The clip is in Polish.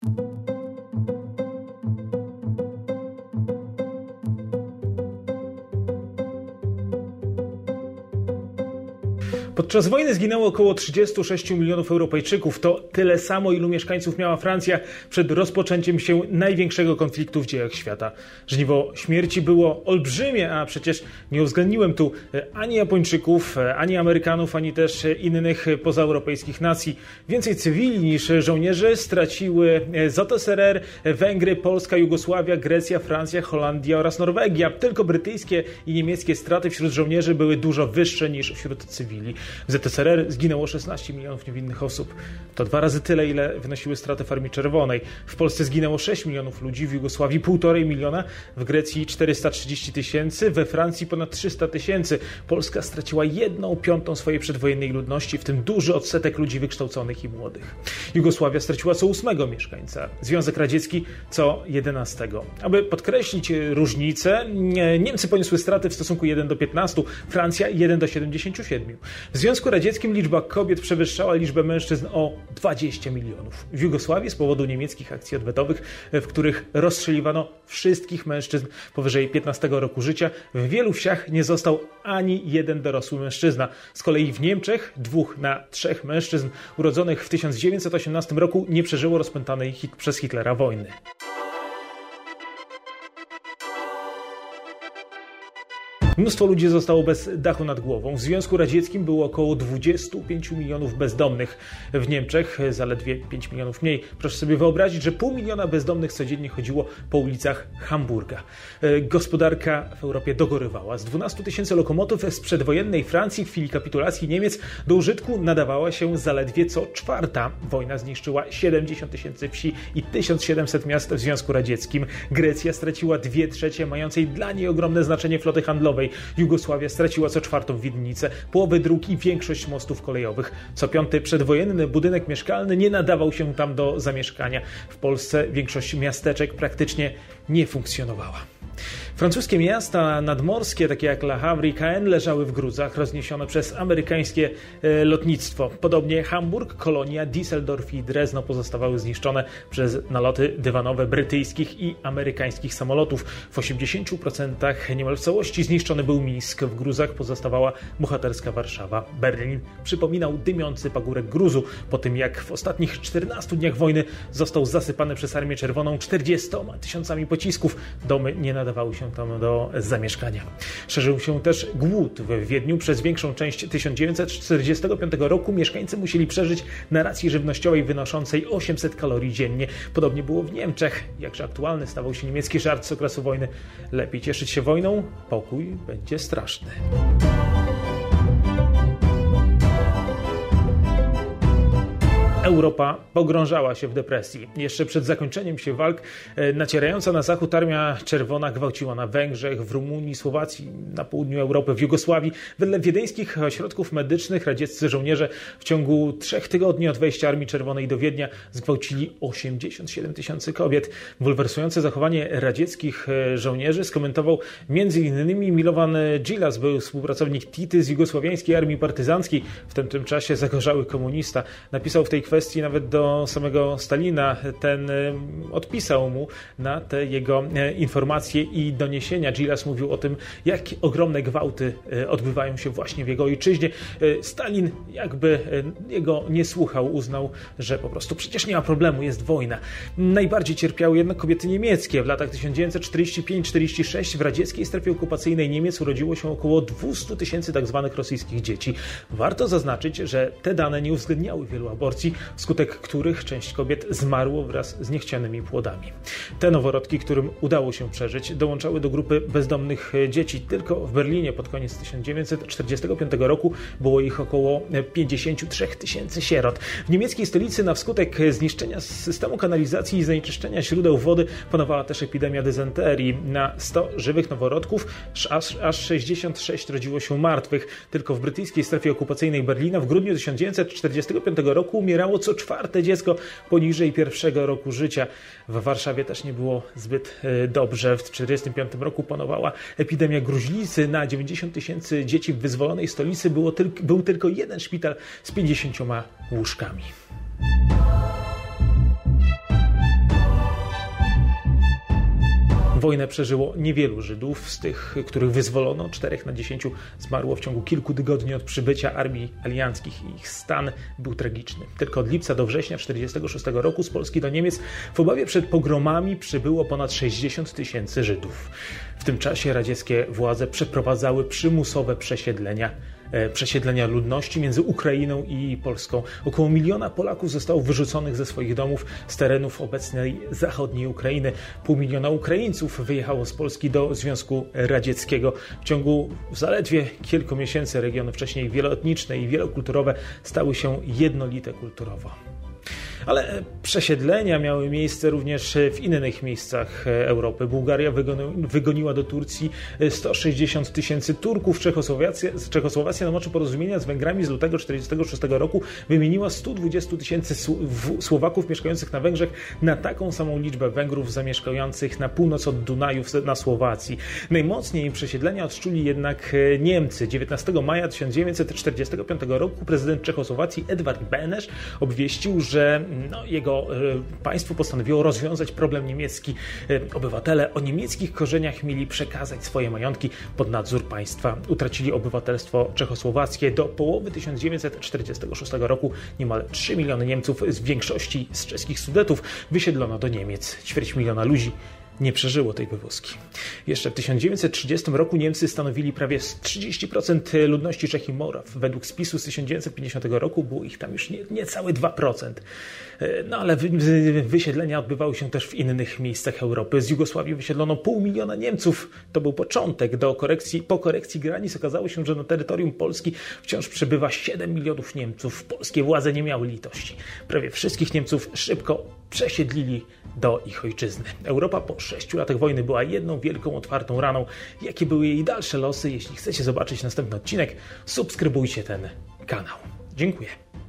Podczas wojny zginęło około 36 milionów Europejczyków. To tyle samo, ilu mieszkańców miała Francja przed rozpoczęciem się największego konfliktu w dziejach świata. Żniwo śmierci było olbrzymie, a przecież nie uwzględniłem tu ani Japończyków, ani Amerykanów, ani też innych pozaeuropejskich nacji. Więcej cywili niż żołnierzy straciły ZSRR, Węgry, Polska, Jugosławia, Grecja, Francja, Holandia oraz Norwegia. Tylko brytyjskie i niemieckie straty wśród żołnierzy były dużo wyższe niż wśród cywili. W ZSRR zginęło 16 milionów niewinnych osób. To 2 razy tyle, ile wynosiły straty w Armii Czerwonej. W Polsce zginęło 6 milionów ludzi, w Jugosławii 1,5 miliona, w Grecji 430 tysięcy, we Francji ponad 300 tysięcy. Polska straciła 1/5 swojej przedwojennej ludności, w tym duży odsetek ludzi wykształconych i młodych. Jugosławia straciła co 8 mieszkańca, Związek Radziecki co 11. Aby podkreślić różnicę, Niemcy poniosły straty w stosunku 1:15, Francja 1:77. W Związku Radzieckim liczba kobiet przewyższała liczbę mężczyzn o 20 milionów. W Jugosławii z powodu niemieckich akcji odwetowych, w których rozstrzeliwano wszystkich mężczyzn powyżej 15 roku życia, w wielu wsiach nie został ani jeden dorosły mężczyzna. Z kolei w Niemczech 2 na 3 mężczyzn urodzonych w 1918 roku nie przeżyło rozpętanej przez Hitlera wojny. Mnóstwo ludzi zostało bez dachu nad głową. W Związku Radzieckim było około 25 milionów bezdomnych. W Niemczech zaledwie 5 milionów mniej. Proszę sobie wyobrazić, że 0,5 miliona bezdomnych codziennie chodziło po ulicach Hamburga. Gospodarka w Europie dogorywała. Z 12 tysięcy lokomotyw z przedwojennej Francji w chwili kapitulacji Niemiec do użytku nadawała się zaledwie co 4. Wojna zniszczyła 70 tysięcy wsi i 1700 miast w Związku Radzieckim. Grecja straciła 2/3 mającej dla niej ogromne znaczenie floty handlowej. Jugosławia straciła co 4 winnicę, połowę dróg i większość mostów kolejowych. Co 5 przedwojenny budynek mieszkalny nie nadawał się tam do zamieszkania. W Polsce większość miasteczek praktycznie nie funkcjonowała. Francuskie miasta nadmorskie, takie jak Le Havre i Caen, leżały w gruzach rozniesione przez amerykańskie lotnictwo. Podobnie Hamburg, Kolonia, Düsseldorf i Drezno pozostawały zniszczone przez naloty dywanowe brytyjskich i amerykańskich samolotów. W 80% niemal w całości zniszczony był Mińsk. W gruzach pozostawała bohaterska Warszawa. Berlin przypominał dymiący pagórek gruzu po tym, jak w ostatnich 14 dniach wojny został zasypany przez Armię Czerwoną 40 tysiącami pocisków. Domy nie nadawały się tam do zamieszkania. Szerzył się też głód w Wiedniu. Przez większą część 1945 roku mieszkańcy musieli przeżyć na racji żywnościowej wynoszącej 800 kalorii dziennie. Podobnie było w Niemczech. Jakże aktualny stawał się niemiecki żart z okresu wojny. Lepiej cieszyć się wojną, pokój będzie straszny. Europa pogrążała się w depresji. Jeszcze przed zakończeniem się walk nacierająca na zachód Armia Czerwona gwałciła na Węgrzech, w Rumunii, Słowacji, na południu Europy, w Jugosławii. Wedle wiedeńskich ośrodków medycznych radzieccy żołnierze w ciągu 3 tygodni od wejścia Armii Czerwonej do Wiednia zgwałcili 87 tysięcy kobiet. Bulwersujące zachowanie radzieckich żołnierzy skomentował m.in. Milovan Djilas, był współpracownik Tity z jugosłowiańskiej armii partyzanckiej, w tym czasie zagorzały komunista. Napisał w tej kwestii nawet do samego Stalina. Ten odpisał mu na te jego informacje i doniesienia. Djilas mówił o tym, jak ogromne gwałty odbywają się właśnie w jego ojczyźnie. Stalin jakby jego nie słuchał, uznał, że po prostu przecież nie ma problemu, jest wojna. Najbardziej cierpiały jednak kobiety niemieckie. W latach 1945-46 w radzieckiej strefie okupacyjnej Niemiec urodziło się około 200 tysięcy tzw. rosyjskich dzieci. Warto zaznaczyć, że te dane nie uwzględniały wielu aborcji, wskutek których część kobiet zmarło wraz z niechcianymi płodami. Te noworodki, którym udało się przeżyć, dołączały do grupy bezdomnych dzieci. Tylko w Berlinie pod koniec 1945 roku było ich około 53 tysięcy sierot. W niemieckiej stolicy na skutek zniszczenia systemu kanalizacji i zanieczyszczenia źródeł wody panowała też epidemia dysenterii. Na 100 żywych noworodków aż 66 rodziło się martwych. Tylko w brytyjskiej strefie okupacyjnej Berlina w grudniu 1945 roku umierało co 4 dziecko poniżej 1 roku życia. W Warszawie też nie było zbyt dobrze. W 1945 roku panowała epidemia gruźlicy. Na 90 tysięcy dzieci w wyzwolonej stolicy był tylko jeden szpital z 50 łóżkami. Wojnę przeżyło niewielu Żydów, z tych, których wyzwolono, 4 na 10 zmarło w ciągu kilku tygodni od przybycia armii alianckich i ich stan był tragiczny. Tylko od lipca do września 1946 roku z Polski do Niemiec w obawie przed pogromami przybyło ponad 60 000 Żydów. W tym czasie radzieckie władze przeprowadzały przymusowe przesiedlenia ludności między Ukrainą i Polską. Około 1 miliona Polaków zostało wyrzuconych ze swoich domów z terenów obecnej zachodniej Ukrainy. 500 000 Ukraińców wyjechało z Polski do Związku Radzieckiego. W ciągu zaledwie kilku miesięcy regiony wcześniej wieloetniczne i wielokulturowe stały się jednolite kulturowo. Ale przesiedlenia miały miejsce również w innych miejscach Europy. Bułgaria wygoniła do Turcji 160 000 Turków. Czechosłowacja na mocy porozumienia z Węgrami z lutego 1946 roku wymieniła 120 000 Słowaków mieszkających na Węgrzech na taką samą liczbę Węgrów zamieszkujących na północ od Dunaju na Słowacji. Najmocniej przesiedlenia odczuli jednak Niemcy. 19 maja 1945 roku prezydent Czechosłowacji Edward Beneš obwieścił, że jego państwo postanowiło rozwiązać problem niemiecki. Obywatele o niemieckich korzeniach mieli przekazać swoje majątki pod nadzór państwa. Utracili obywatelstwo czechosłowackie. Do połowy 1946 roku niemal 3 miliony Niemców, z większości z czeskich Sudetów, wysiedlono do Niemiec. 250 000 ludzi nie przeżyło tej wywózki. Jeszcze w 1930 roku Niemcy stanowili prawie 30% ludności Czech i Moraw. Według spisu z 1950 roku było ich tam już niecałe 2%. Ale wysiedlenia odbywały się też w innych miejscach Europy. Z Jugosławii wysiedlono 500 000 Niemców. To był początek. Po korekcji granic okazało się, że na terytorium Polski wciąż przebywa 7 milionów Niemców. Polskie władze nie miały litości. Prawie wszystkich Niemców szybko przesiedlili do ich ojczyzny. Europa po 6 latach wojny była jedną wielką, otwartą raną. Jakie były jej dalsze losy? Jeśli chcecie zobaczyć następny odcinek, subskrybujcie ten kanał. Dziękuję.